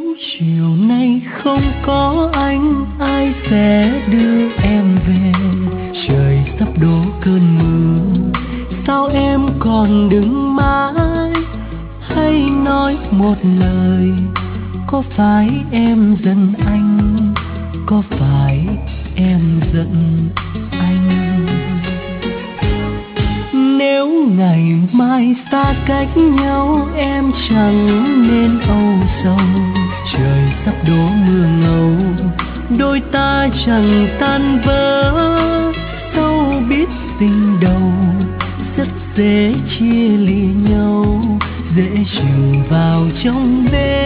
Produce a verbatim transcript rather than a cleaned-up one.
chiều nay không có anh, ai sẽ đưa em về? Trời sắp đổ cơn mưa, sao em còn đứng mãi? Hãy nói một lời, có phải em giận anh? Có phải em giận anh? Nếu ngày mai xa cách nhau, em chẳng nên âu sầu. Trời sắp đổ mưa ngâu, đôi ta chẳng tan vỡ. Dẫu biết tình đầu rất dễ chia lìa nhau, dễ chìm vào trong đêm.